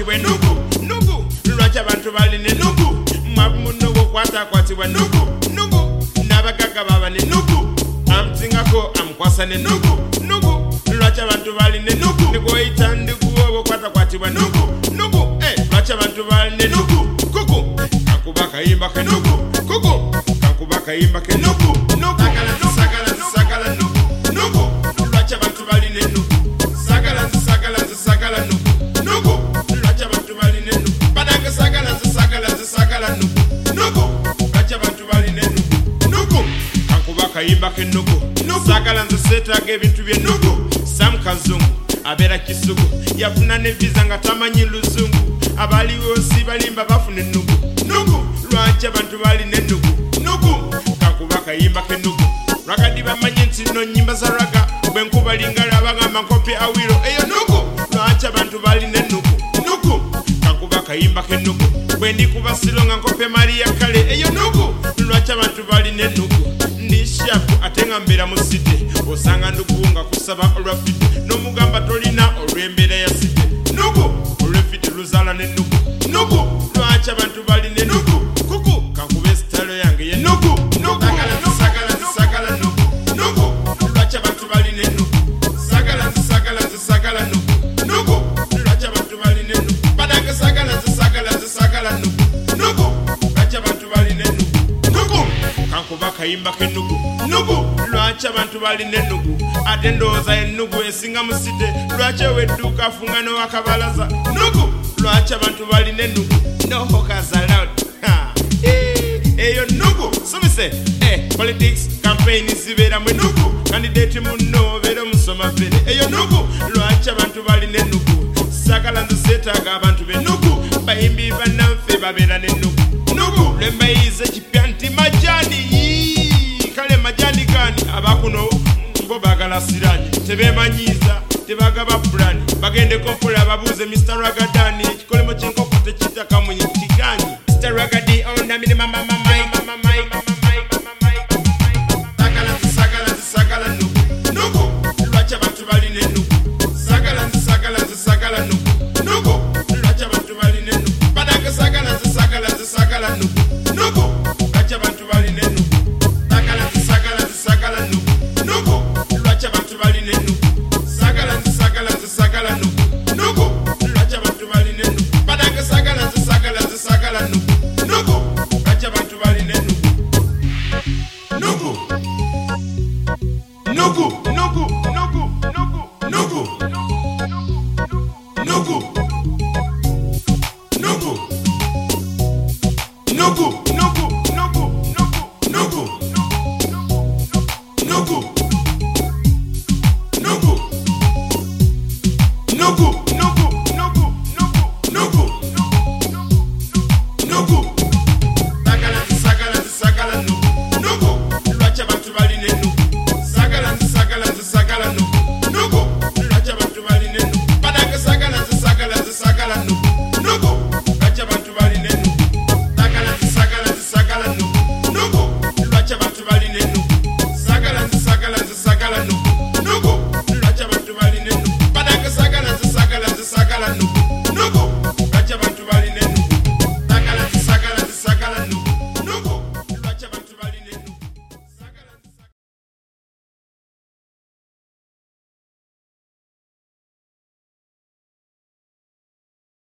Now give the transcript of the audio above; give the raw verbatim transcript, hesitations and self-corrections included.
bwe nugu nugu lwaki abantu balina enugu mwavu munobo kwatakwatibwa nugu nugu n'abagagga baba nenugu amutingako amukwasa nenugu nugu lwaki abantu balina enugu negwoyita ndiguwo oba okwatakwatibwa nugu nugu lwaki abantu balina enugu kuku kankuba akayimba kenugu kuku kankuba akayimba kenugu nugu sagala sagala nugu nugu lwaki abantu balina enugu sagala sagala sagala nugu nugu lwaki abantu balina enugu banange sagala sagala sagala nugu nugu lwaki abantu balina enugu nugu kankuba akayimba kenugu sagala nze seetaaga ebintu byenugu Sam Kazungu abeera Kisugu yafuna ne visa nga tamanyi luzungu abaliwo si balimba bafuna enugu nugu lwaki abantu balina enugu nugu kankuba akayimba kenugu ragadi bamanyi nti no nyimba za raga bwe nkuba lingala bagamba nkope awiro eyo nugu lwaki abantu balina enugu nugu kankuba akayimba kenugu bwe ndikuba silo nga nkope Maria kale eyo nugu lwaki abantu balina enugu ndi shapu ate nga mbeera mu site osanga ndugu nga kusaba olwafite n'omugamba tolina olw'embeera ya site nugu olw'efite luzala n'enugu nugu lwaki abantu balina enugu kuku kankuba esitalo yange ye nugu nugu sagala sagala nugu nugu lwaki abantu balina enugu sagala sagala sagala nugu nugu lwaki abantu balina enugu banange sagala sagala sagala nugu nugu lwaki abantu balina enugu nugu kankuba akayimba kenugu nugu lwaki abantu balina enugu ate ndowooza enugu esinga mu site lwaki owedduuka afunga n'owakabalaza nugu lwaki abantu balina enugu no hawkers allowed eyo nugu somise eh politics campaign zibeera mu nugu candidate munno obeera omusoma fere eyo nugu lwaki abantu balina enugu sagala nze seetaaga abantu b'enugu bayimbi bannanfe babeera n'enugu nugu lwembayize ekipya nti majani kale majani gani abakuno bo bagala sirani tebemanyiza tebagaba fulani bagendeko mpola babuuze mister Ragadani ekikolemo ky'enkoko tekitaka mu kiganyi mister Ragadi onda mini mama mama mama mama sagala sagala sagala nugu nugu lwaki abantu balina enugu sagala sagala sagala nugu nugu lwaki abantu balina enugu banange sagala sagala sagala nugu nugu lwaki abantu balina enugu sagala sagala sagala nugu nugu lwaki abantu balina enugu sagala sagala sagala nugu nugu lwaki abantu balina enugu banange sagala sagala sagala nugu nugu lwaki abantu balina enugu nugu nugu nugu nugu nugu nugu nugu nugu nugu nugu nugu nugu nugu nugu nugu